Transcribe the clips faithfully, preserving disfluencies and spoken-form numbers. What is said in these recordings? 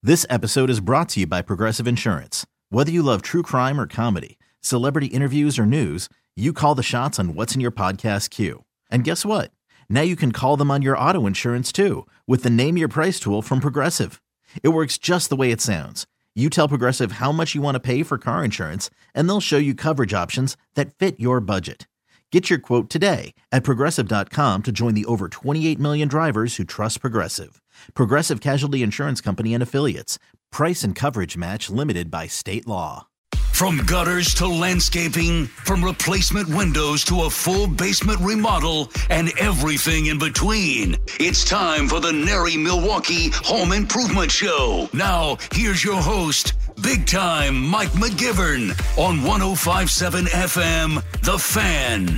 This episode is brought to you by Progressive Insurance. Whether you love true crime or comedy, celebrity interviews or news, you call the shots on what's in your podcast queue. And guess what? Now you can call them on your auto insurance too with the Name Your Price tool from Progressive. It works just the way it sounds. You tell Progressive how much you want to pay for car insurance, and they'll show you coverage options that fit your budget. Get your quote today at Progressive dot com to join the over twenty-eight million drivers who trust Progressive. Progressive Casualty Insurance Company and Affiliates. Price and coverage match limited by state law. From gutters to landscaping, from replacement windows to a full basement remodel, and everything in between. It's time for the Nary Milwaukee Home Improvement Show. Now, here's your host, Big Time Mike McGivern on one oh five point seven F M, The Fan.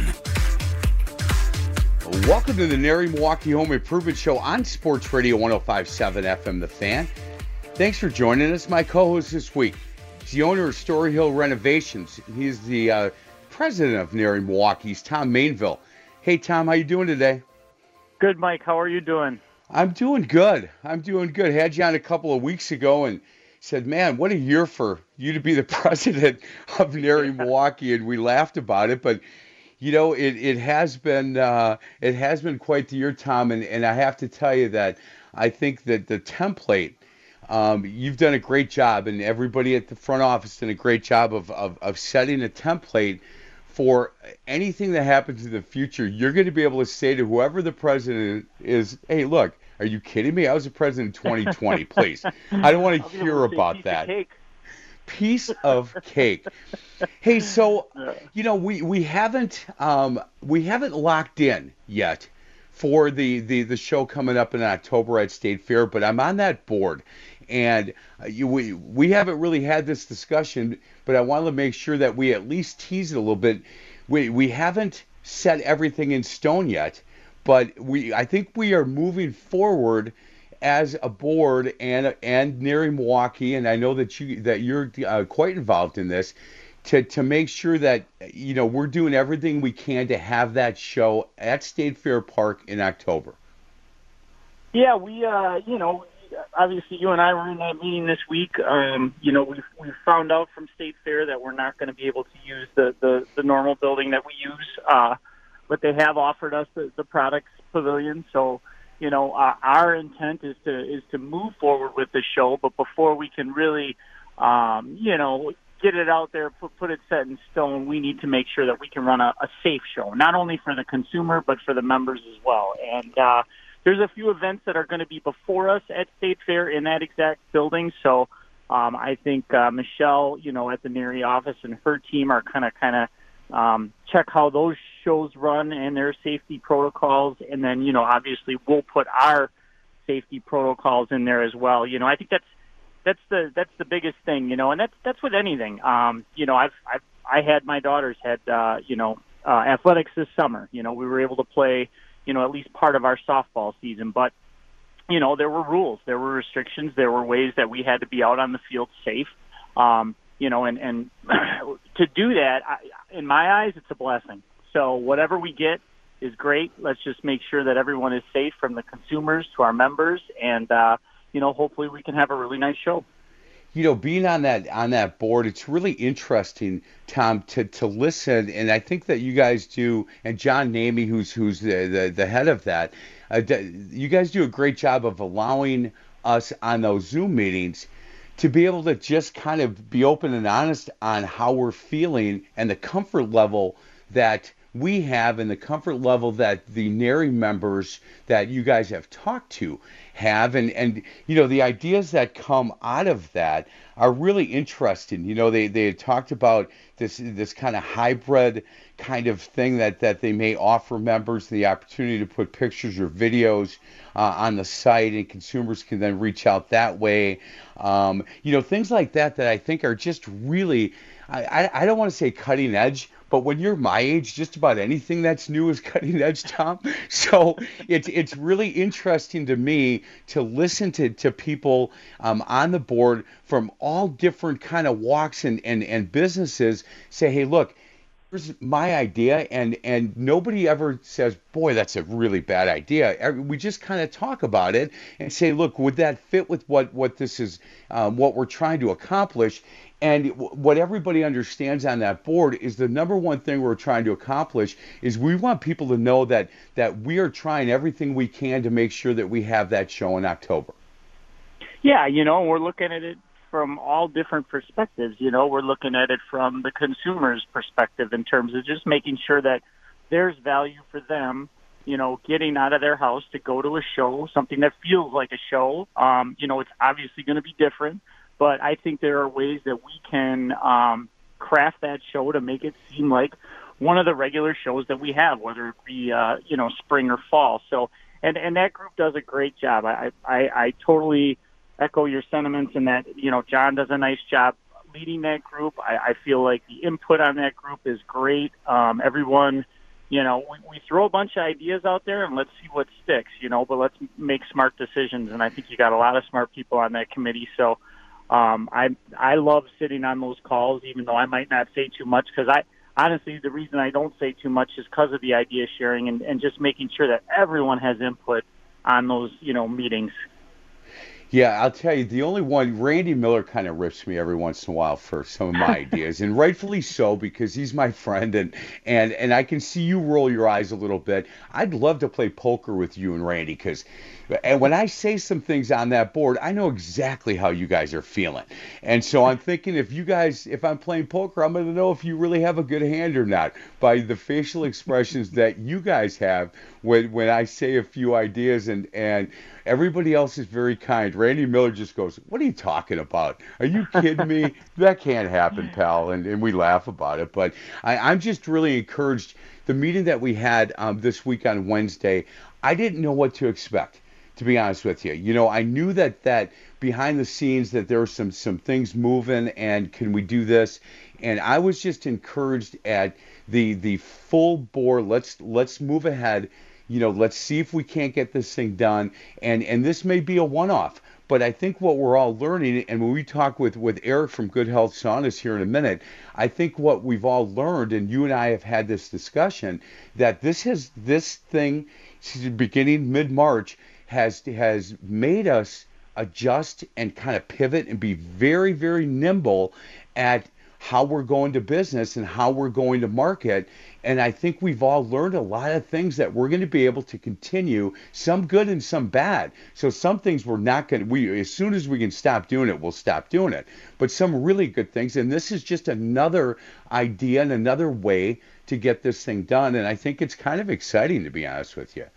Welcome to the Nary Milwaukee Home Improvement Show on Sports Radio one oh five point seven F M, The Fan. Thanks for joining us. My co-host this week, he's the owner of Story Hill Renovations. He's the uh, president of Nary Milwaukee. He's Tom Mainville. Hey, Tom, how you doing today? Good, Mike. How are you doing? I'm doing good. I'm doing good. Had you on a couple of weeks ago and said, man, what a year for you to be the president of Nary Milwaukee, and we laughed about it. But you know, it it has been uh, it has been quite the year, Tom. And, and I have to tell you that I think that the template. Um, you've done a great job, and everybody at the front office done a great job of, of, of setting a template for anything that happens in the future. You're going to be able to say to whoever the president is, hey, look, are you kidding me? I was the president in twenty twenty, please. I don't want to hear about that. Piece of cake. Hey, so, you know, we, we haven't um, we haven't locked in yet for the, the, the show coming up in October at State Fair, but I'm on that board. And uh, you, we we haven't really had this discussion, but I wanted to make sure that we at least tease it a little bit. We we haven't set everything in stone yet, but we I think we are moving forward as a board and and Nary Milwaukee, and I know that you that you're uh, quite involved in this, to to make sure that you know we're doing everything we can to have that show at State Fair Park in October. Yeah, we uh you know. Obviously, you and I were in that meeting this week. Um, you know, we've, we've found out from State Fair that we're not going to be able to use the, the, the normal building that we use, uh, but they have offered us the, the products pavilion. So, you know, uh, our intent is to is to move forward with the show, but before we can really, um, you know, get it out there, put, put it set in stone, we need to make sure that we can run a, a safe show, not only for the consumer, but for the members as well. And, uh, there's a few events that are going to be before us at State Fair in that exact building. So um, I think uh, Michelle, you know, at the Nary office and her team are kind of kind of um, check how those shows run and their safety protocols. And then, you know, obviously we'll put our safety protocols in there as well. You know, I think that's that's the that's the biggest thing, you know, and that's that's with anything. Um, you know, I've, I've I had my daughters had, uh, you know, uh, athletics this summer. You know, we were able to play, you know, at least part of our softball season. But, you know, there were rules, there were restrictions, there were ways that we had to be out on the field safe. Um, you know, and, and to do that, I, in my eyes, it's a blessing. So whatever we get is great. Let's just make sure that everyone is safe, from the consumers to our members. And, uh, you know, hopefully we can have a really nice show. You know, being on that on that board, it's really interesting, Tom, to, to listen. And I think that you guys do, and John Namey, who's who's the, the, the head of that, uh, you guys do a great job of allowing us on those Zoom meetings to be able to just kind of be open and honest on how we're feeling and the comfort level that we have and the comfort level that the Nary members that you guys have talked to have. And, and you know, the ideas that come out of that are really interesting. You know, they, they had talked about this this kind of hybrid kind of thing that, that they may offer members the opportunity to put pictures or videos uh, on the site, and consumers can then reach out that way. Um, you know, things like that that I think are just really, I, I don't want to say cutting edge, but when you're my age, just about anything that's new is cutting edge, Tom. So it's it's really interesting to me to listen to, to people um, on the board from all different kind of walks and, and, and businesses say, hey, look, here's my idea, and and nobody ever says, boy, that's a really bad idea. Every- we just kind of talk about it and say, look, would that fit with what what this is, um, what we're trying to accomplish? And w- what everybody understands on that board is the number one thing we're trying to accomplish is we want people to know that that we are trying everything we can to make sure that we have that show in October. Yeah, you know, we're looking at it from all different perspectives. You know, we're looking at it from the consumer's perspective in terms of just making sure that there's value for them, you know, getting out of their house to go to a show, something that feels like a show. Um, you know, it's obviously going to be different, but I think there are ways that we can um, craft that show to make it seem like one of the regular shows that we have, whether it be, uh, you know, spring or fall. So, and, and that group does a great job. I, I, I totally echo your sentiments in that, you know, John does a nice job leading that group. I, I feel like the input on that group is great. Um, everyone, you know, we, we throw a bunch of ideas out there and let's see what sticks, you know, but let's make smart decisions. And I think you got a lot of smart people on that committee. So um, I I love sitting on those calls, even though I might not say too much, because I honestly, the reason I don't say too much is because of the idea sharing and, and just making sure that everyone has input on those, you know, meetings. Yeah, I'll tell you, the only one, Randy Miller kind of rips me every once in a while for some of my ideas, and rightfully so, because he's my friend, and, and, and I can see you roll your eyes a little bit. I'd love to play poker with you and Randy, because and when I say some things on that board, I know exactly how you guys are feeling. And so I'm thinking if you guys, if I'm playing poker, I'm going to know if you really have a good hand or not by the facial expressions that you guys have when when I say a few ideas, and, and everybody else is very kind. Randy Miller just goes, what are you talking about? Are you kidding me? That can't happen, pal. And, and we laugh about it. But I, I'm just really encouraged. The meeting that we had um, this week on Wednesday, I didn't know what to expect, to be honest with you. You know, I knew that that behind the scenes that there were some some things moving, and can we do this? And I was just encouraged at the the full bore. Let's let's move ahead. You know, let's see if we can't get this thing done. And and this may be a one-off, but I think what we're all learning, and when we talk with, with Eric from Good Health Saunas here in a minute, I think what we've all learned, and you and I have had this discussion, that this has this thing beginning mid-March has has made us adjust and kind of pivot and be very, very nimble at how we're going to business and how we're going to market. And I think we've all learned a lot of things that we're going to be able to continue, some good and some bad. So some things we're not going to, we, as soon as we can stop doing it, we'll stop doing it. But some really good things. And this is just another idea and another way to get this thing done. And I think it's kind of exciting, to be honest with you.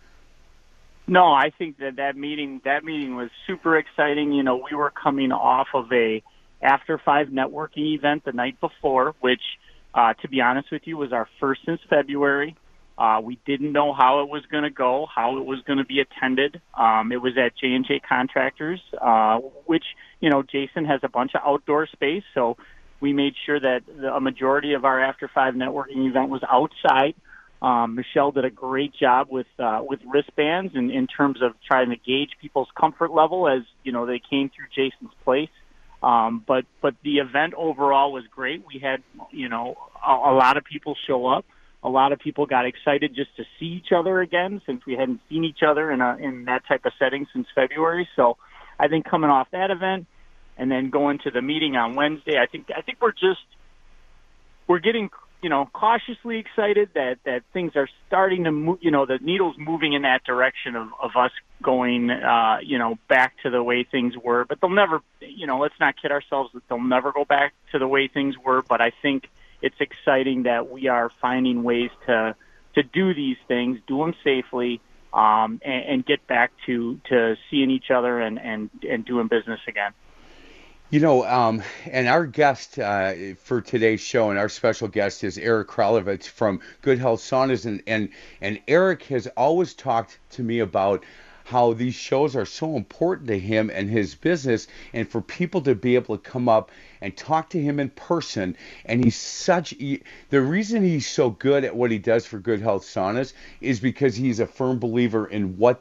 No, I think that that meeting, that meeting was super exciting. You know, we were coming off of a After Five networking event the night before, which, uh, to be honest with you, was our first since February. Uh, we didn't know how it was going to go, how it was going to be attended. Um, it was at J and J Contractors, uh, which, you know, Jason has a bunch of outdoor space, so we made sure that the, a majority of our After Five networking event was outside. Um, Michelle did a great job with uh, with wristbands in, in terms of trying to gauge people's comfort level as, you know, they came through Jason's place. Um, but but the event overall was great. We had, you know, a, a lot of people show up. A lot of people got excited just to see each other again, since we hadn't seen each other in a in that type of setting since February. So I think coming off that event and then going to the meeting on Wednesday, I think I think we're just we're getting, you know, cautiously excited that, that things are starting to move, you know, the needle's moving in that direction of, of us going, uh, you know, back to the way things were. But they'll never, you know, let's not kid ourselves that they'll never go back to the way things were. But I think it's exciting that we are finding ways to to do these things, do them safely, um, and, and get back to, to seeing each other and, and, and doing business again. You know, um, and our guest uh, for today's show, and our special guest is Eric Kralovitz from Good Health Saunas, and, and and Eric has always talked to me about how these shows are so important to him and his business, and for people to be able to come up and talk to him in person. And he's such, he, the reason he's so good at what he does for Good Health Saunas is because he's a firm believer in what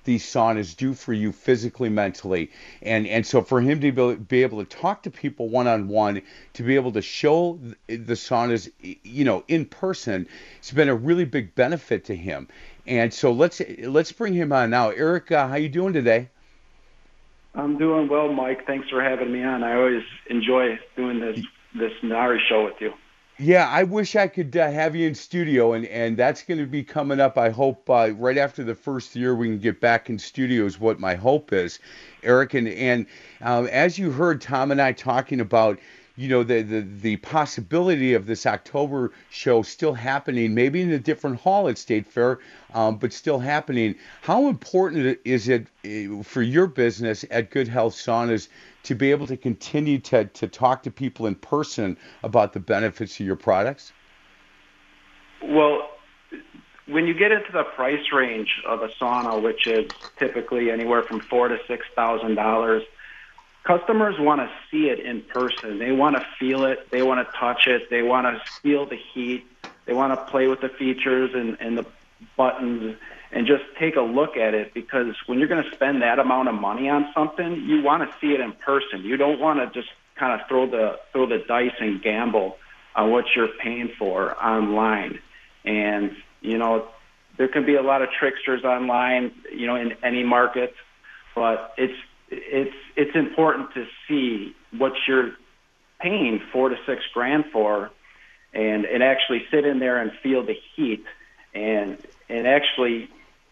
these saunas do for you physically, mentally. And and so for him to be able, be able to talk to people one-on-one, to be able to show the saunas, you know, in person, it's been a really big benefit to him. And so let's let's bring him on now. Eric, uh, how you doing today? I'm doing well, Mike. Thanks for having me on. I always enjoy doing this this Nari show with you. Yeah, I wish I could uh, have you in studio, and, and that's going to be coming up. I hope uh, right after the first year we can get back in studio is what my hope is, Eric. And, and um, as you heard Tom and I talking about, you know, the, the, the possibility of this October show still happening, maybe in a different hall at State Fair, um, but still happening. How important is it for your business at Good Health Saunas to be able to continue to, to talk to people in person about the benefits of your products? Well, when you get into the price range of a sauna, which is typically anywhere from four to six thousand dollars, customers want to see it in person. They want to feel it. They want to touch it. They want to feel the heat. They want to play with the features and, and the buttons and just take a look at it, because when you're going to spend that amount of money on something, you want to see it in person. You don't want to just kind of throw the throw the dice and gamble on what you're paying for online. And, you know, there can be a lot of tricksters online, you know, in any market, but it's it's it's important to see what you're paying four to six grand for, and and actually sit in there and feel the heat, and and actually,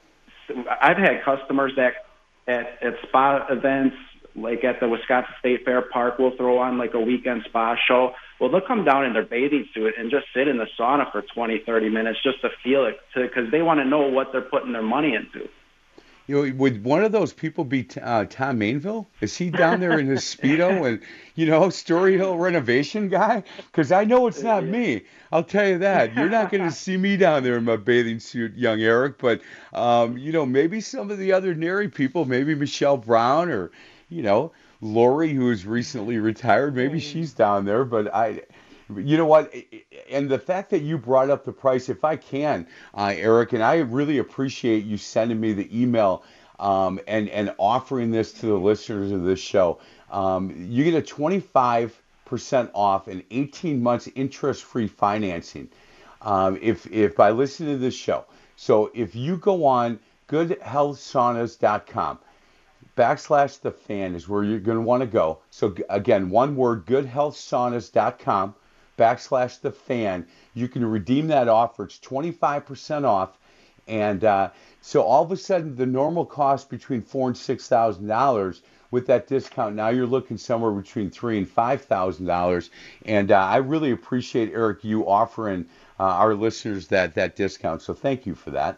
I've had customers that at at spa events, like at the Wisconsin State Fair Park, we'll throw on like a weekend spa show. Well, they'll come down in their bathing suit and just sit in the sauna for twenty, thirty minutes just to feel it, because they want to know what they're putting their money into. You know, would one of those people be uh, Tom Mainville? Is he down there in his Speedo and, you know, Story Hill renovation guy? Because I know it's not me. I'll tell you that. You're not going to see me down there in my bathing suit, young Eric. But, um, you know, maybe some of the other N A R I people, maybe Michelle Brown or, you know, Lori, who is recently retired, maybe she's down there. But I... You know what? And the fact that you brought up the price, if I can, uh, Eric, and I really appreciate you sending me the email um, and, and offering this to the listeners of this show. Um, you get a twenty-five percent off and eighteen months interest-free financing um, if, if by listening to this show. So if you go on good health saunas dot com, backslash the fan is where you're going to want to go. So again, one word, good health saunas dot com. backslash the fan, you can redeem that offer. It's twenty-five percent off. And uh, so all of a sudden, the normal cost between four and six thousand dollars with that discount, now you're looking somewhere between three and five thousand dollars. And uh, I really appreciate, Eric, you offering uh, our listeners that that discount. So thank you for that.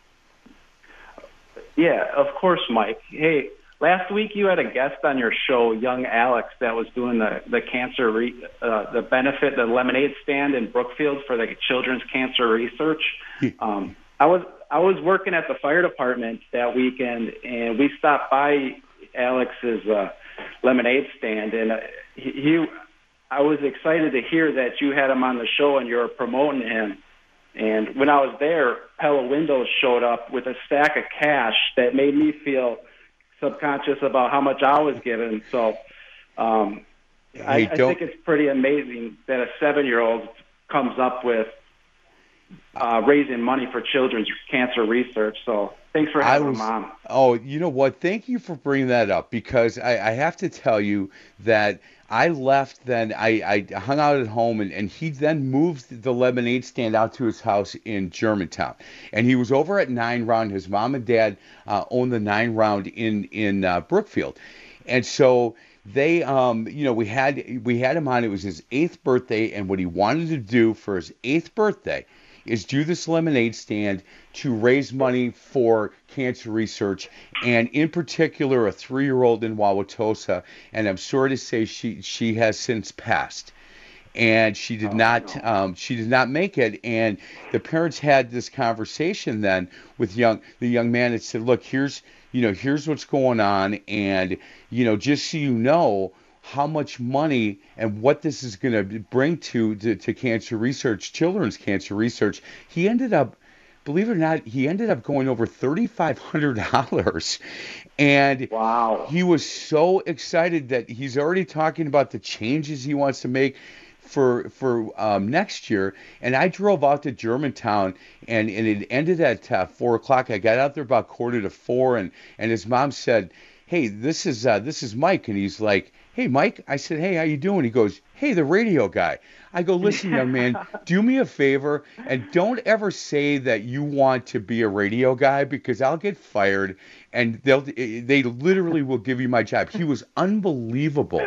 Yeah, of course, Mike. Hey, last week you had a guest on your show, young Alex, that was doing the the cancer re, uh, the benefit, the lemonade stand in Brookfield for the children's cancer research. Um, I was I was working at the fire department that weekend, and we stopped by Alex's uh, lemonade stand, and uh, he, he I was excited to hear that you had him on the show and you were promoting him. And when I was there, Pella Windows showed up with a stack of cash that made me feel subconscious about how much I was given. So um, hey, I, I think it's pretty amazing that a seven-year-old comes up with uh, raising money for children's cancer research. So thanks for having him on. Oh, you know what? Thank you for bringing that up, because I, I have to tell you that I left then. I, I hung out at home, and, and he then moved the lemonade stand out to his house in Germantown. And he was over at Nine Round. His mom and dad uh, owned the Nine Round in, in uh, Brookfield. And so they, um, you know, we had we had him on. It was his eighth birthday, and what he wanted to do for his eighth birthday is do this lemonade stand to raise money for cancer research, and in particular a three-year-old in Wauwatosa, and I'm sorry to say she she has since passed, and she did oh, not no. um, she did not make it. And the parents had this conversation then with young the young man and said, look, here's you know here's what's going on, and you know just so you know how much money and what this is going to bring to, to to cancer research, children's cancer research. He ended up believe it or not, he ended up going over thirty-five hundred dollars. And wow. He was so excited that he's already talking about the changes he wants to make for for um, next year. And I drove out to Germantown, and, and it ended at uh, four o'clock. I got out there about quarter to four, and, and his mom said, "Hey, this is uh, this is Mike." And he's like, "Hey, Mike." I said, "Hey, how you doing?" He goes, "Hey, the radio guy." I go, "Listen, young man, do me a favor and don't ever say that you want to be a radio guy, because I'll get fired, and they'll they literally will give you my job." He was unbelievable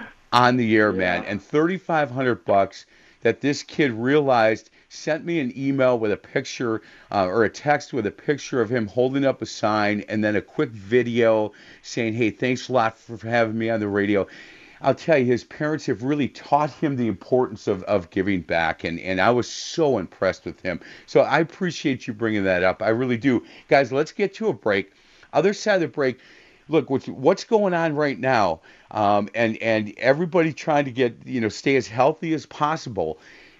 on the air, man. And thirty-five hundred bucks that this kid realized, sent me an email with a picture uh, or a text with a picture of him holding up a sign, and then a quick video saying, "Hey, thanks a lot for having me on the radio." I'll tell you, his parents have really taught him the importance of, of giving back, and, and I was so impressed with him. So I appreciate you bringing that up. I really do. Guys, let's get to a break. Other side of the break, look, what's going on right now, um, and, and everybody trying to get, you know, stay as healthy as possible.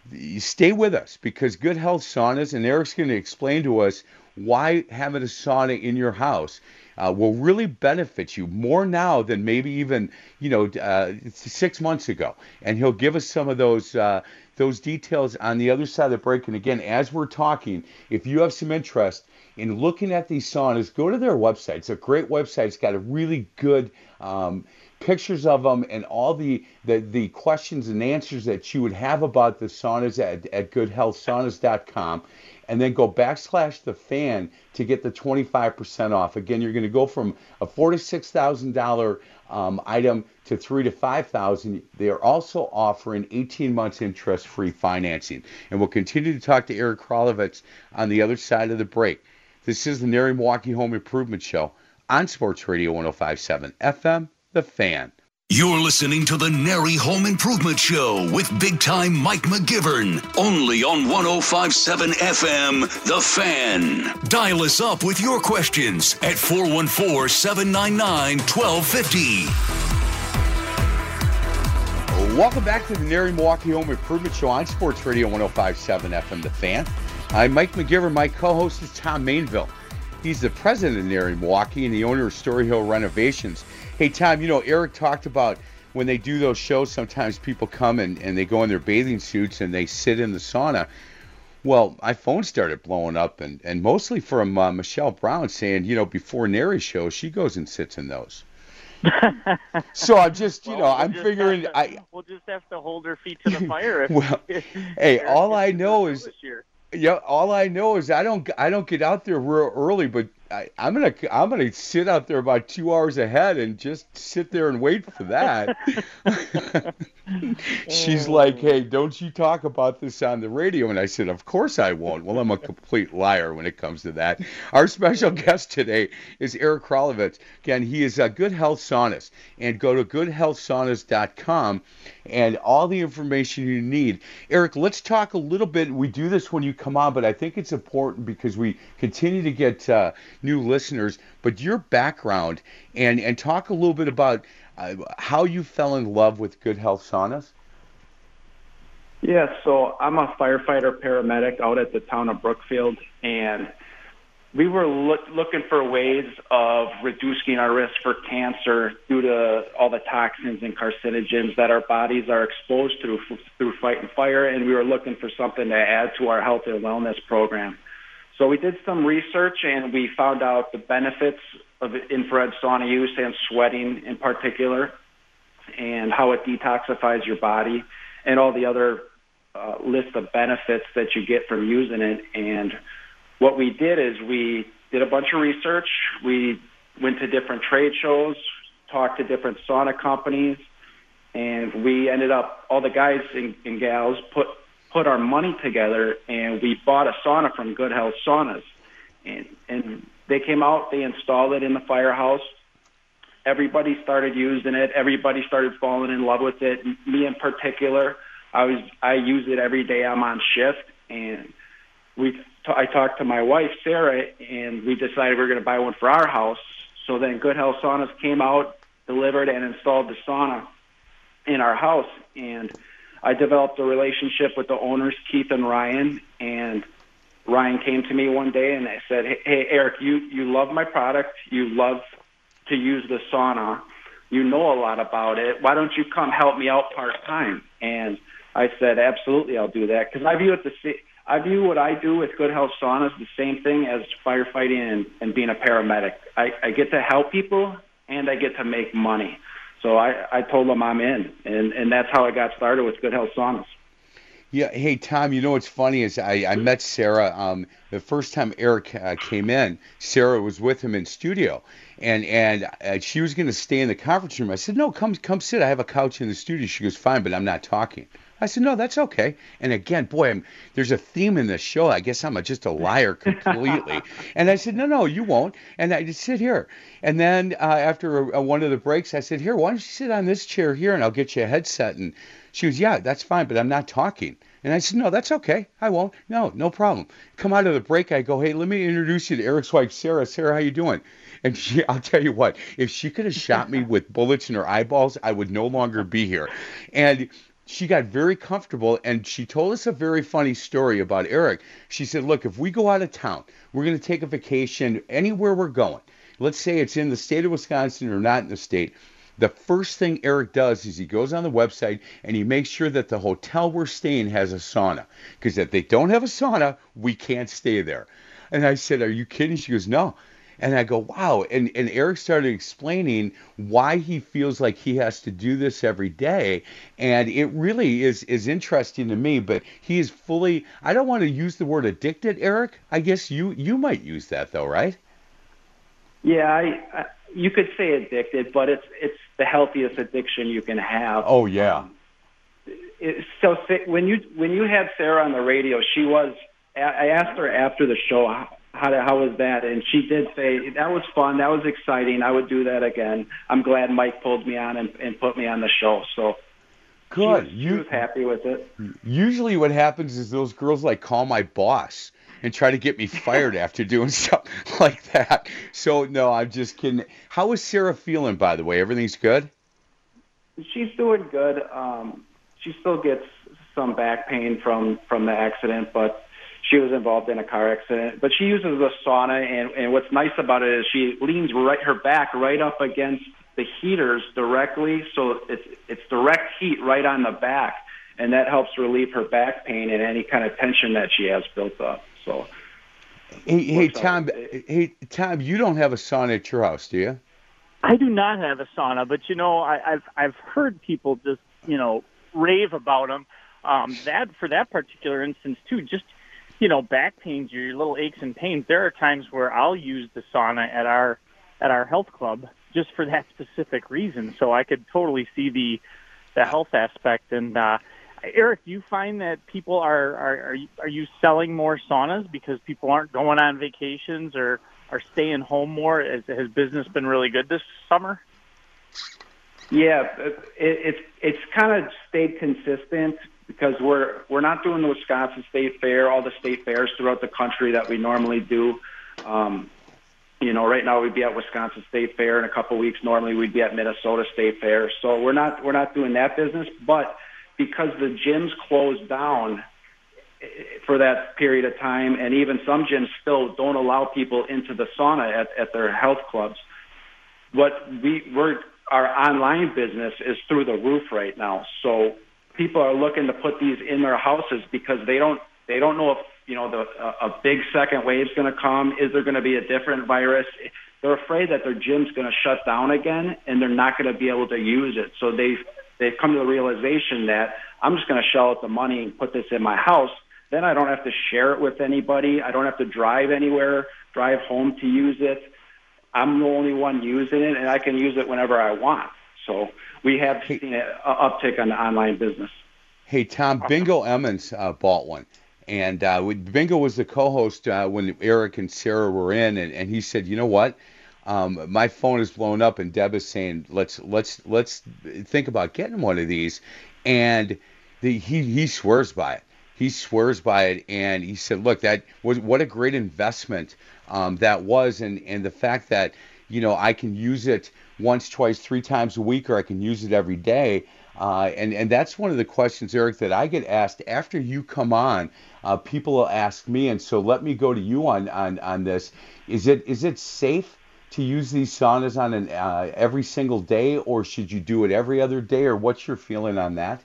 Stay with us, because Good Health Saunas, and Eric's going to explain to us why having a sauna in your house uh, will really benefit you more now than maybe even, you know, uh, six months ago. And he'll give us some of those uh, those details on the other side of the break. And again, as we're talking, if you have some interest in looking at these saunas, go to their website. It's a great website. It's got a really good um, pictures of them and all the, the, the questions and answers that you would have about the saunas at, at good health saunas dot com. And then go backslash the fan to get the twenty-five percent off. Again, you're going to go from a four to six thousand dollar um, item to three to five thousand. They are also offering eighteen months interest free financing. And we'll continue to talk to Eric Kralovitz on the other side of the break. This is the Nary Milwaukee Home Improvement Show on Sports Radio one oh five point seven F M, The Fan. You're listening to the Nary Home Improvement Show with big-time Mike McGivern, only on one oh five point seven F M, The Fan. Dial us up with your questions at four one four, seven nine nine, one two five oh. Welcome back to the Nary Milwaukee Home Improvement Show on Sports Radio one oh five point seven F M, The Fan. I'm Mike McGivern. My co-host is Tom Mainville. He's the president of Nary Milwaukee and the owner of Story Hill Renovations. Hey, Tom, you know, Eric talked about when they do those shows, sometimes people come and, and they go in their bathing suits and they sit in the sauna. Well, my phone started blowing up, and, and mostly from uh, Michelle Brown saying, you know, before Nary's show, she goes and sits in those. So I'm just, you well, know, we'll I'm figuring to, I we'll just have to hold her feet to the fire. If, well, if, hey, all I know is, year. yeah, all I know is I don't, I don't get out there real early, but I, I'm gonna, I'm gonna sit out there about two hours ahead and just sit there and wait for that. She's like, "Hey, don't you talk about this on the radio?" And I said, "Of course I won't." Well, I'm a complete liar when it comes to that. Our special guest today is Eric Kralovitz. Again, he is a Good Health Saunas, and go to good health saunas dot com and all the information you need. Eric, let's talk a little bit. We do this when you come on, but I think it's important because we continue to get uh, new listeners. But your background, and and talk a little bit about uh, how you fell in love with Good Health Saunas. Yeah, so I'm a firefighter paramedic out at the town of Brookfield, and we were look, looking for ways of reducing our risk for cancer due to all the toxins and carcinogens that our bodies are exposed to through fighting fire, and we were looking for something to add to our health and wellness program. So we did some research, and we found out the benefits of infrared sauna use and sweating in particular, and how it detoxifies your body, and all the other uh, list of benefits that you get from using it. And what we did is we did a bunch of research. We went to different trade shows, talked to different sauna companies, and we ended up, all the guys and, and gals put put our money together, and we bought a sauna from Good Health Saunas. And, and they came out, they installed it in the firehouse. Everybody started using it. Everybody started falling in love with it. Me in particular, I was I use it every day I'm on shift. And we t- I talked to my wife, Sarah, and we decided we were going to buy one for our house. So then Good Health Saunas came out, delivered, and installed the sauna in our house. And I developed a relationship with the owners, Keith and Ryan, and Ryan came to me one day and I said, hey, hey, Eric, you, you love my product. You love to use the sauna. You know a lot about it. Why don't you come help me out part-time? And I said, absolutely, I'll do that. Because I view it the sa- I view what I do with Good Health Saunas the same thing as firefighting and, and being a paramedic. I, I get to help people, and I get to make money. So I, I told them I'm in, and, and that's how I got started with Good Health Saunas. Yeah. Hey, Tom, you know what's funny is I, I met Sarah um, the first time Eric uh, came in. Sarah was with him in studio, and and uh, she was going to stay in the conference room. I said, no, come come sit. I have a couch in the studio. She goes, fine, but I'm not talking. I said, no, that's okay. And again, boy, I'm, there's a theme in this show. I guess I'm a, just a liar completely. And I said, no, no, you won't. And I just sit here. And then uh, after a, a, one of the breaks, I said, here, why don't you sit on this chair here and I'll get you a headset. And she goes, yeah, that's fine, but I'm not talking. And I said, no, that's okay. I won't. No, no problem. Come out of the break, I go, hey, let me introduce you to Eric's wife, Sarah. Sarah, how you doing? And she, I'll tell you what, if she could have shot me with bullets in her eyeballs, I would no longer be here. And she got very comfortable, and she told us a very funny story about Eric. She said, look, if we go out of town, we're going to take a vacation anywhere we're going. Let's say it's in the state of Wisconsin or not in the state. The first thing Eric does is he goes on the website and he makes sure that the hotel we're staying has a sauna. Because if they don't have a sauna, we can't stay there. And I said, are you kidding? She goes, no. And I go, wow. And, and Eric started explaining why he feels like he has to do this every day. And it really is, is interesting to me. But he is fully, I don't want to use the word addicted, Eric. I guess you, you might use that, though, right? Yeah, I, I, you could say addicted, but it's it's the healthiest addiction you can have. Oh, yeah. Um, it, so when you when you had Sarah on the radio, she was, I asked her after the show, how, how was that? And she did say, that was fun, that was exciting, I would do that again. I'm glad Mike pulled me on and, and put me on the show. So good. She was, you, she was happy with it. Usually what happens is those girls like call my boss and try to get me fired after doing stuff like that. So, no, I'm just kidding. How is Sarah feeling, by the way? Everything's good? She's doing good. Um, she still gets some back pain from, from the accident, but she was involved in a car accident. But she uses the sauna, and, and what's nice about it is she leans right her back right up against the heaters directly, so it's it's direct heat right on the back, and that helps relieve her back pain and any kind of tension that she has built up. So, hey, hey Tom, hey Tom, you don't have a sauna at your house, do you? I do not have a sauna, but you know, I, I've I've heard people just you know rave about them. Um, that for that particular instance too, just you know, back pains, your little aches and pains. There are times where I'll use the sauna at our at our health club just for that specific reason. So I could totally see the the health aspect. And uh, Eric, do you find that people are are are you, are you selling more saunas because people aren't going on vacations or are staying home more? Has, has business been really good this summer? Yeah, it, it's it's kind of stayed consistent because we're we're not doing the Wisconsin State Fair, all the state fairs throughout the country that we normally do. Um, you know, right now we'd be at Wisconsin State Fair in a couple of weeks. Normally we'd be at Minnesota State Fair. So we're not we're not doing that business, but because the gyms closed down for that period of time, and even some gyms still don't allow people into the sauna at, at their health clubs. What we we're our online business is through the roof right now. So people are looking to put these in their houses because they don't they don't know if you know the a, a big second wave is going to come. Is there going to be a different virus? They're afraid that their gym's going to shut down again, and they're not going to be able to use it. So they they've come to the realization that I'm just going to shell out the money and put this in my house. Then I don't have to share it with anybody. I don't have to drive anywhere, drive home to use it. I'm the only one using it, and I can use it whenever I want. So we have seen an uptick on the online business. Hey, Tom, Bingo Emmons uh, bought one. And uh, Bingo was the co-host uh, when Eric and Sarah were in, and, and he said, you know what? Um, my phone is blown up, and Deb is saying, let's let's let's think about getting one of these. And the, he he swears by it. He swears by it, and he said, look, that was what a great investment um, that was, and, and the fact that you know, I can use it once, twice, three times a week, or I can use it every day. Uh, and, and that's one of the questions, Eric, that I get asked after you come on. Uh, people will ask me, and so let me go to you on, on, on this. Is it is it safe to use these saunas on an uh, every single day, or should you do it every other day, or what's your feeling on that?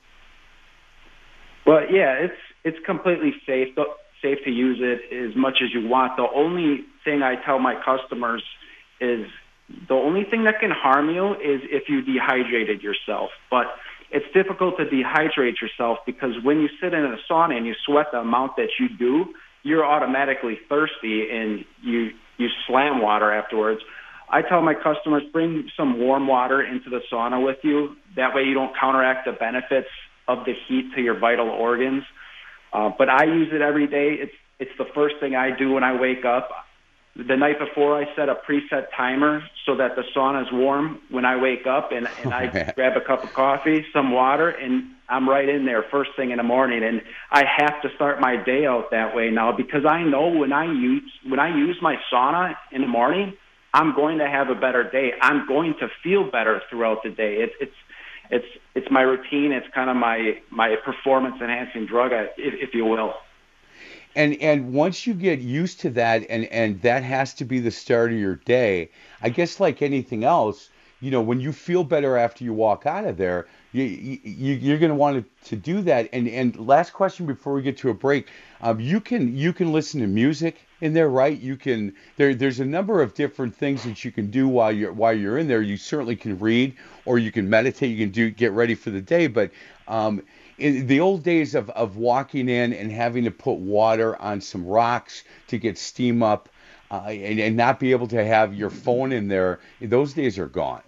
Well, yeah, it's it's completely safe safe to use it as much as you want. The only thing I tell my customers is the only thing that can harm you is if you dehydrated yourself. But it's difficult to dehydrate yourself because when you sit in a sauna and you sweat the amount that you do, you're automatically thirsty and you you slam water afterwards. I tell my customers, bring some warm water into the sauna with you. That way you don't counteract the benefits of the heat to your vital organs. Uh, but I use it every day. It's it's the first thing I do when I wake up. The night before, I set a preset timer so that the sauna is warm when I wake up, and, and I grab a cup of coffee, some water, and I'm right in there first thing in the morning. And I have to start my day out that way now because I know when I use when I use my sauna in the morning, I'm going to have a better day. I'm going to feel better throughout the day. It's it's it's it's my routine. It's kind of my my performance enhancing drug, if, if you will. And and once you get used to that, and, and that has to be the start of your day, I guess like anything else, you know, when you feel better after you walk out of there, you, you, you're going to want to do that. And and last question before we get to a break, um, you can you can listen to music in there, right? You can there there's a number of different things that you can do while you're while you're in there. You certainly can read, or you can meditate. You can do get ready for the day, but um, in the old days of, of walking in and having to put water on some rocks to get steam up uh, and, and not be able to have your phone in there, those days are gone.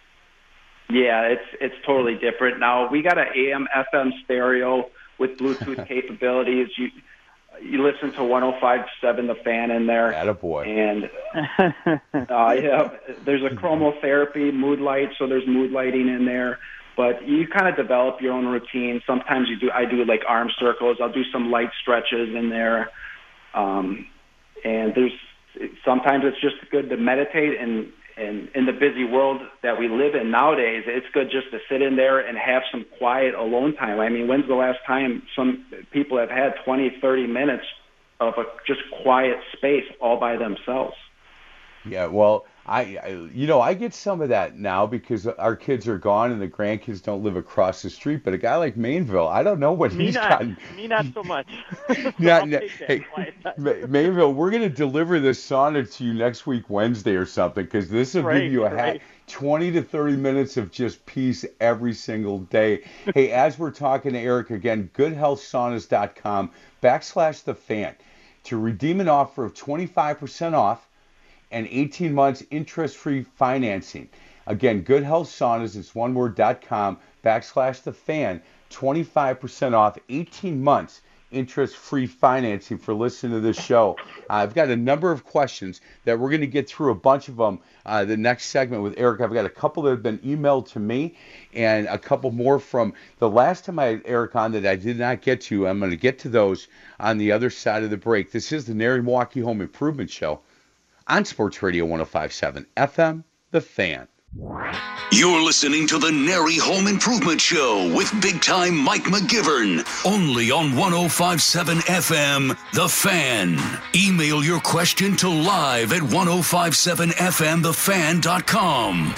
Yeah, it's it's totally different now. We got an A M F M stereo with Bluetooth capabilities. You you listen to one oh five point seven The Fan in there. Attaboy. And uh, yeah, there's a chromotherapy mood light, so there's mood lighting in there. But you kind of develop your own routine. Sometimes you do. I do like arm circles. I'll do some light stretches in there. Um, and there's sometimes it's just good to meditate. And, and in the busy world that we live in nowadays, it's good just to sit in there and have some quiet alone time. I mean, when's the last time some people have had twenty, thirty minutes of a just quiet space all by themselves? Yeah, well, I, I, you know, I get some of that now because our kids are gone and the grandkids don't live across the street. But a guy like Mainville, I don't know what me he's not, gotten. Me not so much. so not, hey, Mainville, we're going to deliver this sauna to you next week, Wednesday or something, because this will right, give you a right. twenty to thirty minutes of just peace every single day. Hey, as we're talking to Eric again, good health saunas dot com backslash the fan to redeem an offer of twenty-five percent off and eighteen months interest-free financing. Again, Good Health Saunas, it's one word, dot com, backslash the fan, twenty-five percent off, eighteen months interest-free financing for listening to this show. Uh, I've got a number of questions that we're going to get through a bunch of them uh, the next segment with Eric. I've got a couple that have been emailed to me and a couple more from the last time I had Eric on that I did not get to. I'm going to get to those on the other side of the break. This is the Nary Milwaukee Home Improvement Show on Sports Radio one oh five point seven F M, The Fan. You're listening to the Nary Home Improvement Show with big-time Mike McGivern, only on one oh five point seven F M, The Fan. Email your question to live at ten fifty-seven F M the fan dot com.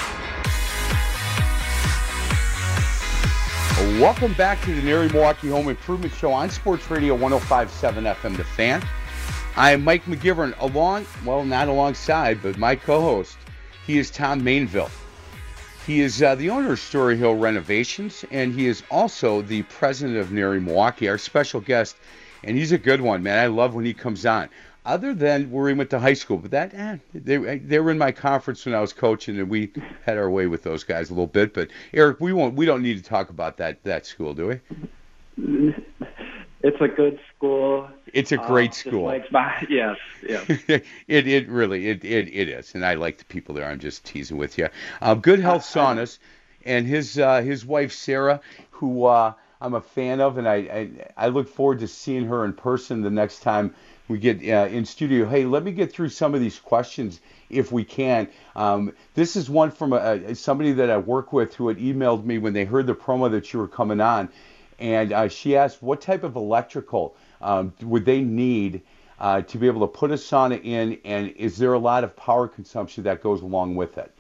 Welcome back to the Nary Milwaukee Home Improvement Show on Sports Radio one oh five point seven F M, The Fan. I am Mike McGivern, along, well, not alongside, but my co-host. He is Tom Mainville. He is uh, the owner of Story Hill Renovations, and he is also the president of Nary Milwaukee, our special guest, and he's a good one, man. I love when he comes on. Other than where we went to high school, but that eh, they they were in my conference when I was coaching, and we had our way with those guys a little bit. But Eric, we won't, we don't need to talk about that that school, do we? It's a good school. It's a great uh, school. Like my, yes, yes. it it really it, it it is, and I like the people there. I'm just teasing with you. Uh, Good Health Saunas, and his uh, his wife Sarah, who uh, I'm a fan of, and I, I, I look forward to seeing her in person the next time we get uh, in studio. Hey, let me get through some of these questions if we can. Um, this is one from a, somebody that I work with who had emailed me when they heard the promo that you were coming on, and uh, she asked what type of electrical um, would they need uh, to be able to put a sauna in, and is there a lot of power consumption that goes along with it?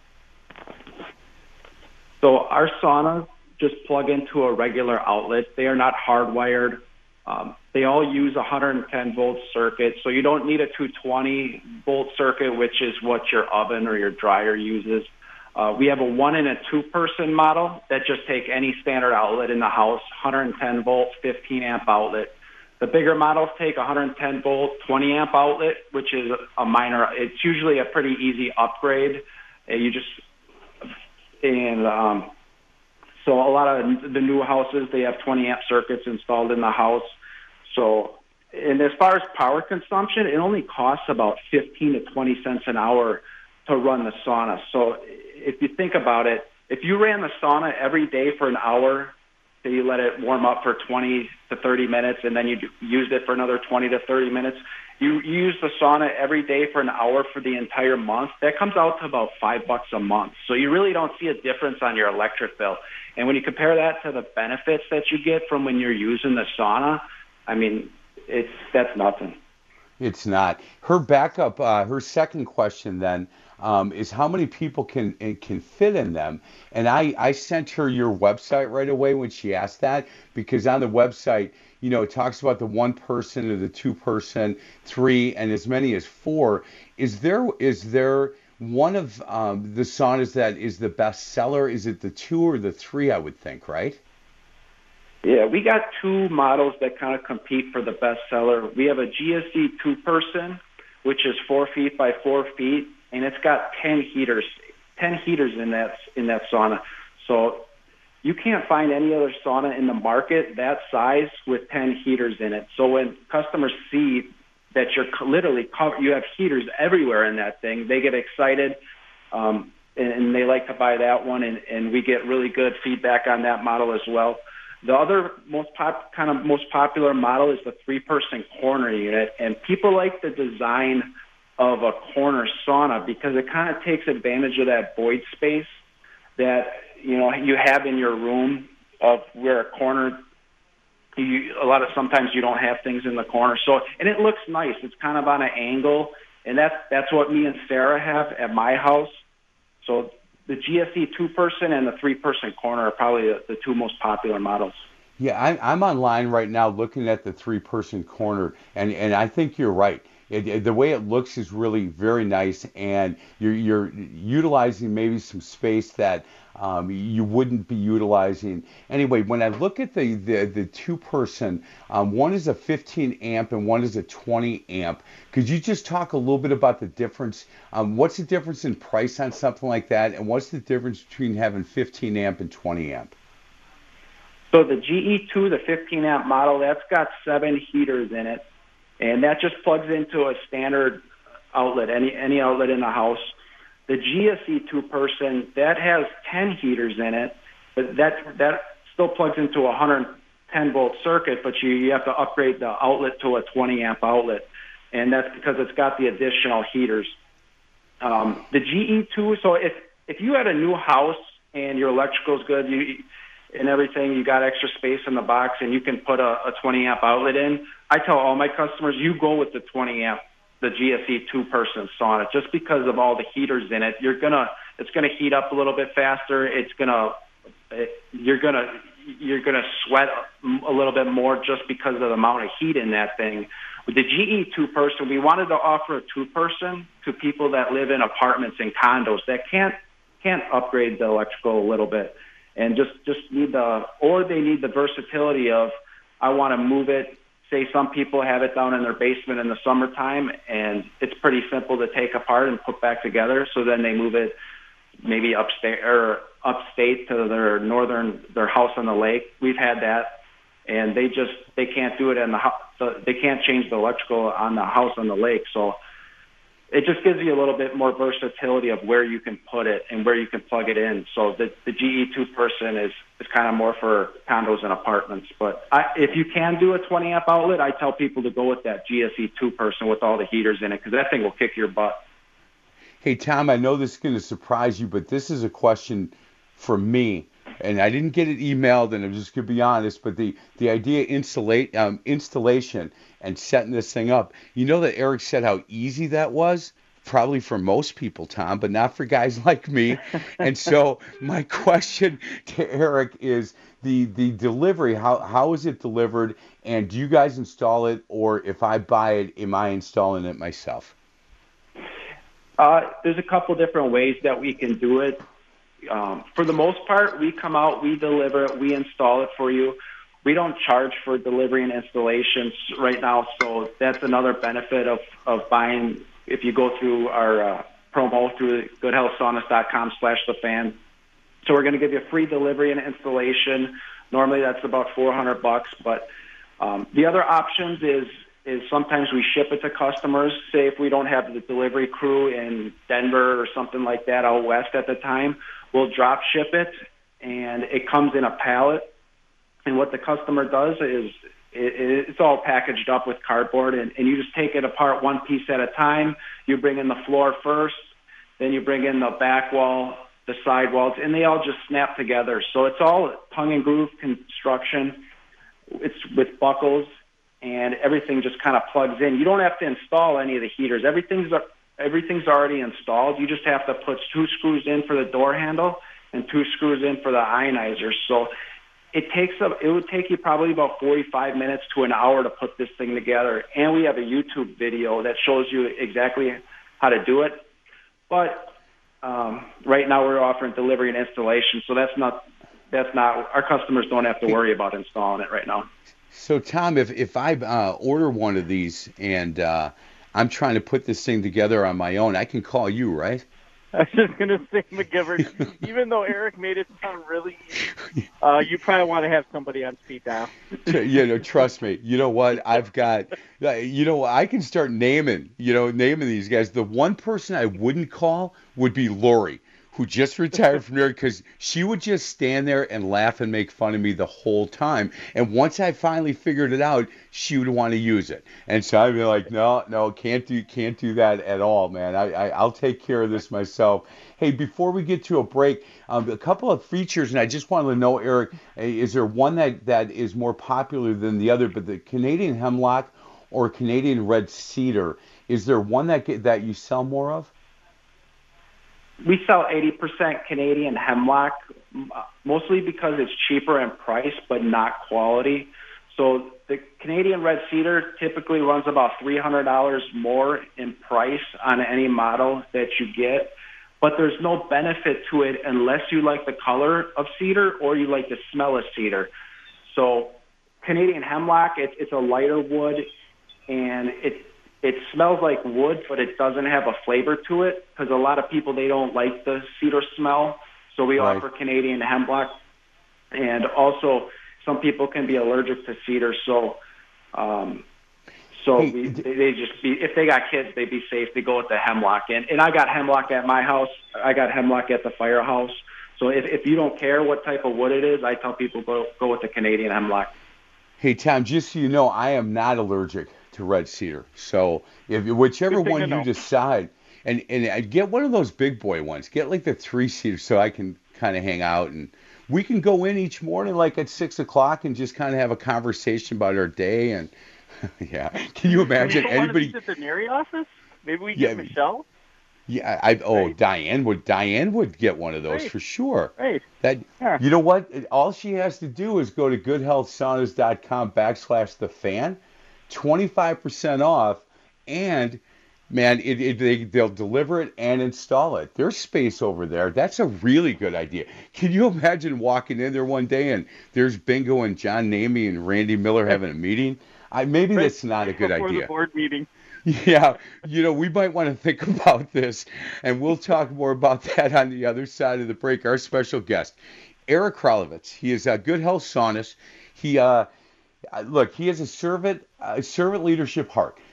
So our saunas just plug into a regular outlet. They are not hardwired. Um, they all use a one hundred ten volt circuit, so you don't need a two hundred twenty volt circuit, which is what your oven or your dryer uses. Uh, we have a one and a two person model that just take any standard outlet in the house, one hundred ten volt, fifteen amp outlet. The bigger models take one hundred ten volt, twenty amp outlet, which is a minor. It's usually a pretty easy upgrade. Uh, you just and um, So a lot of the new houses, they have twenty amp circuits installed in the house. So, and as far as power consumption, it only costs about fifteen to twenty cents an hour to run the sauna. So if you think about it, if you ran the sauna every day for an hour, so you let it warm up for twenty to thirty minutes, and then you used it for another twenty to thirty minutes, you, you use the sauna every day for an hour for the entire month, that comes out to about five bucks a month. So you really don't see a difference on your electric bill. And when you compare that to the benefits that you get from when you're using the sauna, I mean, it's that's nothing. It's not. Her backup, uh, her second question then um, is how many people can can fit in them? And I, I sent her your website right away when she asked that, because on the website, you know, it talks about the one person or the two person, three, and as many as four. Is there is there one of um, the saunas that is the best seller? Is it the two or the three? I would think, right? Yeah, we got two models that kind of compete for the best seller. We have a G S C two-person, which is four feet by four feet, and it's got ten heaters, ten heaters in that in that sauna. So you can't find any other sauna in the market that size with ten heaters in it. So when customers see that you're literally covered, you have heaters everywhere in that thing, they get excited, um, and, and they like to buy that one, and, and we get really good feedback on that model as well. The other most pop, kind of most popular model is the three-person corner unit, and people like the design of a corner sauna because it kind of takes advantage of that void space that you know you have in your room of where a corner. You, a lot of sometimes you don't have things in the corner, so and it looks nice. It's kind of on an angle, and that's that's what me and Sarah have at my house. So the G S C two-person and the three-person corner are probably the, the two most popular models. Yeah, I, I'm online right now looking at the three-person corner, and, and I think you're right. It, it, the way it looks is really very nice, and you're, you're utilizing maybe some space that um, you wouldn't be utilizing. Anyway, when I look at the, the, the two-person, um, one is a fifteen amp and one is a twenty amp. Could you just talk a little bit about the difference? Um, what's the difference in price on something like that, and what's the difference between having fifteen amp and twenty amp? So the G E two, the fifteen amp model, that's got seven heaters in it. And that just plugs into a standard outlet, any any outlet in the house. The G S C two-person, that has ten heaters in it, but that that still plugs into a one hundred ten volt circuit, but you, you have to upgrade the outlet to a twenty amp outlet, and that's because it's got the additional heaters. Um, the G E two, so if if you had a new house and your electrical's good, you and everything, you got extra space in the box, and you can put a, a twenty amp outlet in. I tell all my customers, you go with the twenty amp, the G S C two-person sauna, just because of all the heaters in it. You're gonna, it's gonna heat up a little bit faster. It's gonna, it, you're gonna, you're gonna sweat a little bit more just because of the amount of heat in that thing. With the G E two-person, we wanted to offer a two-person to people that live in apartments and condos that can't can't upgrade the electrical a little bit. And just, just need the, or they need the versatility of, I want to move it. Say some people have it down in their basement in the summertime, and it's pretty simple to take apart and put back together. So then they move it maybe upstate or upstate to their northern, their house on the lake. We've had that, and they just, they can't do it in the house. They can't change the electrical on the house on the lake. So it just gives you a little bit more versatility of where you can put it and where you can plug it in. So the, the G E two-person is, is kind of more for condos and apartments. But I, if you can do a twenty amp outlet, I tell people to go with that G S E two-person with all the heaters in it, because that thing will kick your butt. Hey, Tom, I know this is going to surprise you, but this is a question for me. And I didn't get it emailed, and I'm just going to be honest, but the, the idea installate, um, installation and setting this thing up, you know that Eric said how easy that was? Probably for most people, Tom, but not for guys like me. And so my question to Eric is the the delivery, how how is it delivered, and do you guys install it, or if I buy it, am I installing it myself? Uh, there's a couple different ways that we can do it. Um, for the most part, we come out, we deliver it, we install it for you. We don't charge for delivery and installations right now, so that's another benefit of, of buying if you go through our uh, promo through good health saunas dot com slash the fan. So we're going to give you free delivery and installation. Normally that's about four hundred bucks, but um, the other options is is sometimes we ship it to customers. Say if we don't have the delivery crew in Denver or something like that out west at the time, we'll drop ship it, and it comes in a pallet. And what the customer does is it, it's all packaged up with cardboard, and, and you just take it apart one piece at a time. You bring in the floor first, then you bring in the back wall, the side walls, and they all just snap together. So it's all tongue and groove construction. It's with buckles, and everything just kind of plugs in. You don't have to install any of the heaters. Everything's everything's already installed. You just have to put two screws in for the door handle and two screws in for the ionizer. So it takes a, it would take you probably about forty-five minutes to an hour to put this thing together. And we have a YouTube video that shows you exactly how to do it. But um, right now we're offering delivery and installation, so that's not that's not our customers don't have to worry about installing it right now. So Tom, if if I uh, order one of these and uh, I'm trying to put this thing together on my own, I can call you, right? I was just going to say, McGivern, even though Eric made it sound really easy, uh, you probably want to have somebody on speed dial. You know, trust me. You know what? I've got, you know, I can start naming, you know, naming these guys. The one person I wouldn't call would be Lori, who just retired from there, because she would just stand there and laugh and make fun of me the whole time. And once I finally figured it out, she would want to use it. And so I'd be like, no, no, can't do can't do that at all, man. I, I, I'll take care of this myself. Hey, before we get to a break, um, a couple of features, and I just wanted to know, Eric, is there one that, that is more popular than the other, but the Canadian hemlock or Canadian red cedar, is there one that that you sell more of? We sell eighty percent Canadian hemlock, mostly because it's cheaper in price but not quality. So the Canadian red cedar typically runs about three hundred dollars more in price on any model that you get, but there's no benefit to it unless you like the color of cedar or you like the smell of cedar. So Canadian hemlock, it, it's a lighter wood, and it It smells like wood, but it doesn't have a flavor to it, because a lot of people, they don't like the cedar smell. So we right. offer Canadian hemlock. And also, some people can be allergic to cedar. So um, so hey, we, they just be, if they got kids, they'd be safe to go with the hemlock. And, and I got hemlock at my house. I got hemlock at the firehouse. So if, if you don't care what type of wood it is, I tell people go, go with the Canadian hemlock. Hey, Tom, just so you know, I am not allergic to red cedar. So if whichever one you decide, and and I get one of those big boy ones, get like the three seater, so I can kind of hang out, and we can go in each morning like at six o'clock and just kind of have a conversation about our day. And yeah, can you imagine you anybody at the Neri office? Maybe we yeah, get Michelle. Yeah, I oh right. Diane would Diane would get one of those right. for sure. Right. That yeah. You know what? All she has to do is go to good health saunas dot com backslash the fan. twenty-five percent off, and man, it, it, they, they'll deliver it and install it. There's space over there. That's a really good idea. Can you imagine walking in there one day and there's Bingo and John Namey and Randy Miller having a meeting? I, maybe right. that's not a good Before idea. The board meeting. Yeah, you know, we might want to think about this, and we'll talk more about that on the other side of the break. Our special guest, Eric Kralevitz. He is a Good Health Saunas. He, uh, look, he has a servant, a servant leadership heart.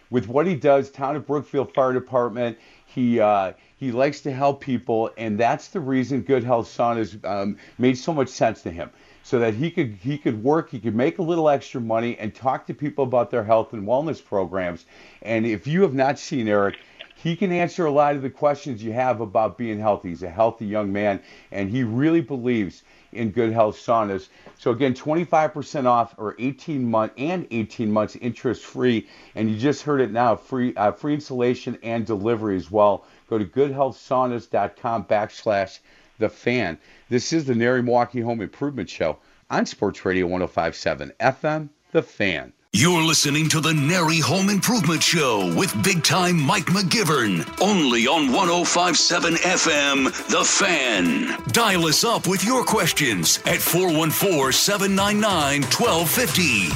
with what he does, Town of Brookfield Fire Department, he uh, he likes to help people, and that's the reason Good Health Saunas um, made so much sense to him. So that he could he could work, he could make a little extra money and talk to people about their health and wellness programs. And if you have not seen Eric, he can answer a lot of the questions you have about being healthy. He's a healthy young man, and he really believes in Good Health Saunas. So again, twenty-five percent off, or eighteen month and eighteen months interest free. And you just heard it now, free uh, free installation and delivery as well. Go to goodhealthsaunas.com backslash the fan. This is the Nary Milwaukee Home Improvement Show on Sports Radio one oh five point seven F M, The Fan. You're listening to the Nary Home Improvement Show with big-time Mike McGivern, only on one oh five point seven F M, The Fan. Dial us up with your questions at four one four, seven nine nine, one two five zero.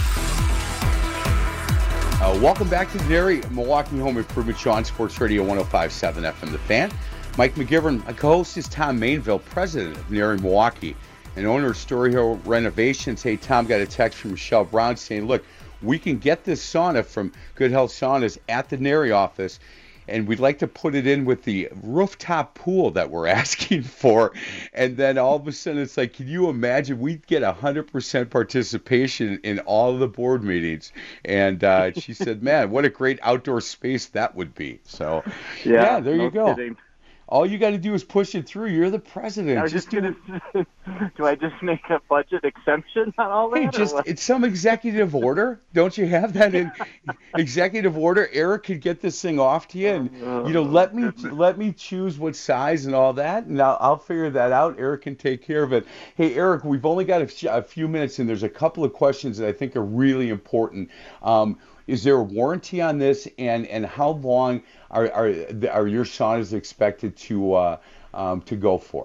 Uh, welcome back to the Nary Milwaukee Home Improvement Show on Sports Radio one oh five point seven F M, The Fan. Mike McGivern. My co-host is Tom Mainville, president of Nary Milwaukee and owner of Story Hill Renovations. Hey, Tom, got a text from Michelle Brown saying, look, we can get this sauna from Good Health Saunas at the Nary office, and we'd like to put it in with the rooftop pool that we're asking for. And then all of a sudden it's like, can you imagine? We'd get one hundred percent participation in all of the board meetings. And uh, she said, man, what a great outdoor space that would be. So, yeah, yeah there no you go. Kidding. All you got to do is push it through. You're the president. I was just, just gonna. Do I just make a budget exemption on all that? Hey, just it's some executive order. Don't you have that in executive order? Eric could get this thing off to you, and you know, let me let me choose what size and all that, and I'll, I'll figure that out. Eric can take care of it. Hey, Eric, we've only got a, f- a few minutes, and there's a couple of questions that I think are really important. Um, Is there a warranty on this, and, and how long are are are your saunas expected to uh, um, to go for?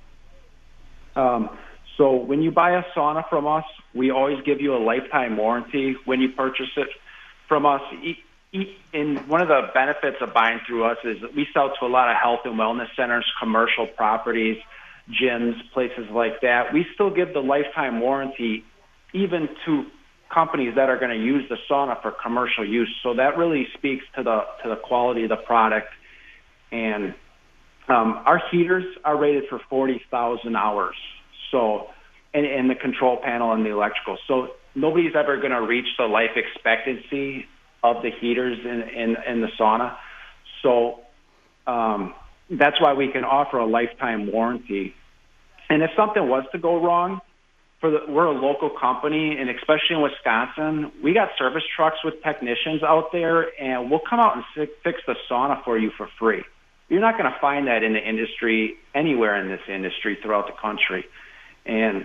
Um, so when you buy a sauna from us, we always give you a lifetime warranty when you purchase it from us. And one of the benefits of buying through us is that we sell to a lot of health and wellness centers, commercial properties, gyms, places like that. We still give the lifetime warranty even to companies that are going to use the sauna for commercial use. So that really speaks to the to the quality of the product. And um, our heaters are rated for forty thousand hours. So, and, and the control panel and the electrical. So nobody's ever going to reach the life expectancy of the heaters in, in, in the sauna. So um, that's why we can offer a lifetime warranty. And if something was to go wrong, For the, we're a local company, and especially in Wisconsin, we got service trucks with technicians out there, and we'll come out and fix the sauna for you for free. You're not going to find that in the industry, anywhere in this industry throughout the country. And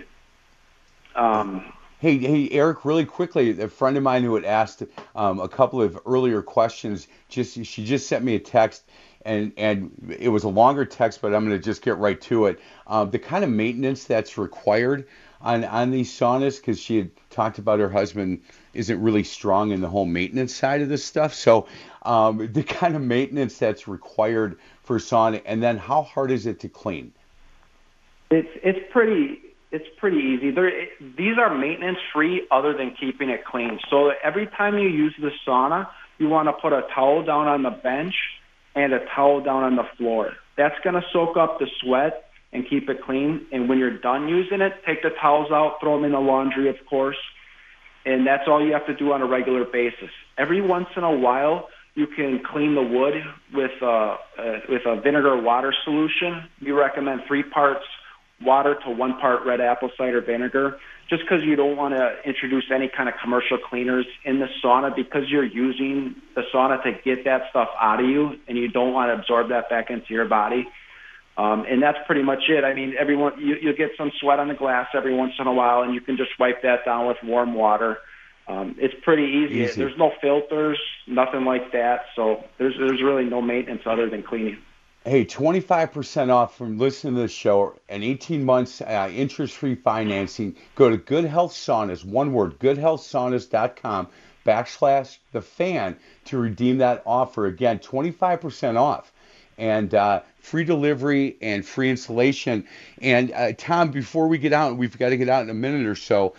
um, hey, hey, Eric, really quickly, a friend of mine who had asked um, a couple of earlier questions, just she just sent me a text. And and it was a longer text, but I'm going to just get right to it. Um, the kind of maintenance that's required on, on these saunas, because she had talked about her husband isn't really strong in the whole maintenance side of this stuff. So um, the kind of maintenance that's required for a sauna, and then how hard is it to clean? It's it's pretty it's pretty easy. There, it, these are maintenance free, other than keeping it clean. So every time you use the sauna, you want to put a towel down on the bench and a towel down on the floor. That's going to soak up the sweat and keep it clean. And when you're done using it, take the towels out, throw them in the laundry, of course. And that's all you have to do on a regular basis. Every once in a while, you can clean the wood with uh, uh, with a vinegar water solution. We recommend three parts water to one part red apple cider vinegar, just because you don't want to introduce any kind of commercial cleaners in the sauna, because you're using the sauna to get that stuff out of you, and you don't want to absorb that back into your body. Um, and that's pretty much it. I mean, everyone you, you'll get some sweat on the glass every once in a while, and you can just wipe that down with warm water. Um, it's pretty easy. easy. There's no filters, nothing like that. So there's there's really no maintenance other than cleaning. Hey, twenty-five percent off from listening to the show and eighteen months uh, interest-free financing. Go to Good Health Saunas, one word, goodhealthsaunas.com backslash the fan to redeem that offer. Again, twenty-five percent off and uh, free delivery and free installation. And uh, Tom, before we get out, we've got to get out in a minute or so.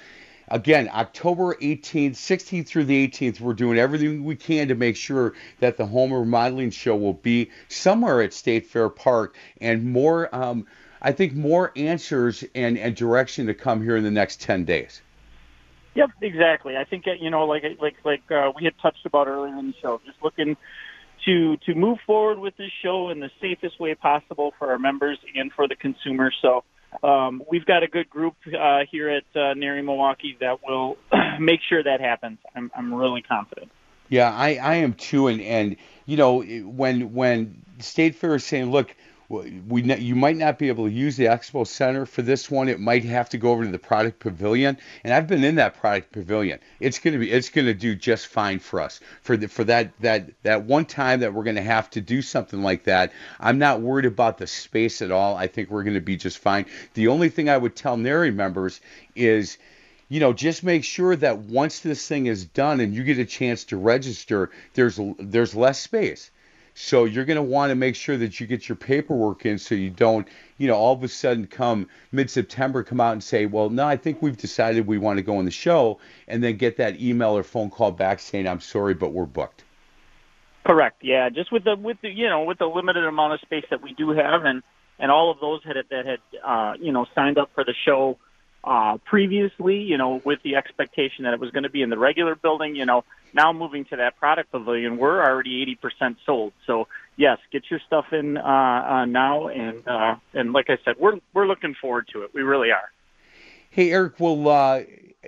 again, October eighteenth, sixteenth through the eighteenth, we're doing everything we can to make sure that the home remodeling show will be somewhere at State Fair Park, and more, um, I think, more answers and, and direction to come here in the next ten days. Yep, exactly. I think, you know, like like like uh, we had touched about earlier in the show, just looking to to move forward with this show in the safest way possible for our members and for the consumer. So um, we've got a good group uh, here at uh, NARI Milwaukee that will make sure that happens. I'm I'm really confident. Yeah, I, I am too. And, and you know, when when State Fair is saying, look, we you might not be able to use the Expo Center for this one. It might have to go over to the product pavilion. And I've been in that product pavilion. It's gonna be it's gonna do just fine for us. For the for that that that one time that we're gonna have to do something like that, I'm not worried about the space at all. I think we're gonna be just fine. The only thing I would tell NARI members is, you know, just make sure that once this thing is done and you get a chance to register, there's there's less space. So you're going to want to make sure that you get your paperwork in so you don't, you know, all of a sudden come mid-September, come out and say, well, no, I think we've decided we want to go on the show, and then get that email or phone call back saying, I'm sorry, but we're booked. Correct. Yeah, just with the with the you know with the limited amount of space that we do have, and and all of those had that had uh, you know signed up for the show uh, previously, you know, with the expectation that it was going to be in the regular building, you know. Now moving to that product pavilion, we're already eighty percent sold. So yes, get your stuff in uh, uh, now, and uh, and like I said, we're we're looking forward to it. We really are. Hey, Eric, well, uh,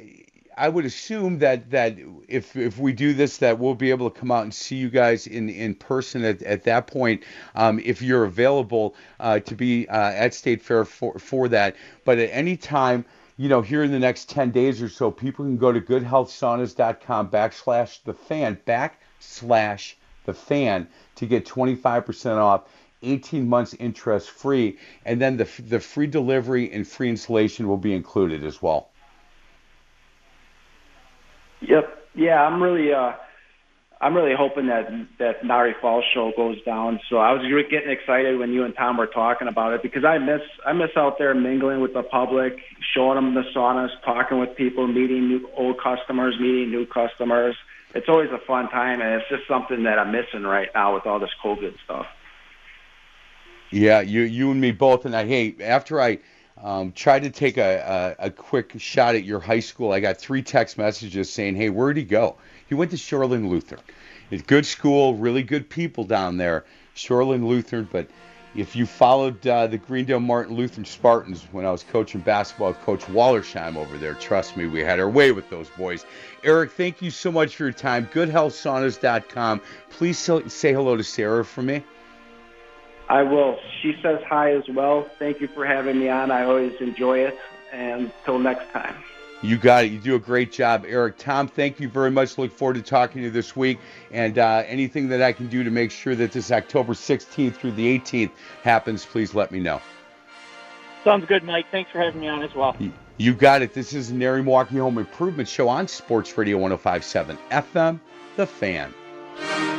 I would assume that that if if we do this, that we'll be able to come out and see you guys in in person at at that point, um, if you're available uh, to be uh, at State Fair for for that. But at any time, you know, here in the next ten days or so, people can go to goodhealthsaunas.com backslash the fan, backslash the fan to get twenty-five percent off, eighteen months interest free, and then the the free delivery and free installation will be included as well. Yep. Yeah, I'm really, uh, I'm really hoping that that NARI Fall Show goes down. So I was really getting excited when you and Tom were talking about it, because I miss I miss out there mingling with the public, showing them the saunas, talking with people, meeting new old customers, meeting new customers. It's always a fun time, and it's just something that I'm missing right now with all this COVID stuff. Yeah, you you and me both. And I hey, after I um, tried to take a, a a quick shot at your high school, I got three text messages saying, "Hey, where'd he go?" He went to Shoreland Lutheran. It's a good school, really good people down there, Shoreland Lutheran. But if you followed uh, the Greendale Martin Lutheran Spartans when I was coaching basketball with Coach Wallersheim over there, trust me, we had our way with those boys. Eric, thank you so much for your time. good health saunas dot com. Please say hello to Sarah for me. I will. She says hi as well. Thank you for having me on. I always enjoy it. And until next time. You got it. You do a great job, Eric. Tom, thank you very much. Look forward to talking to you this week. And uh, anything that I can do to make sure that this October sixteenth through the eighteenth happens, please let me know. Sounds good, Mike. Thanks for having me on as well. You got it. This is the NARI Milwaukee Home Improvement Show on Sports Radio one oh five point seven F M, The Fan.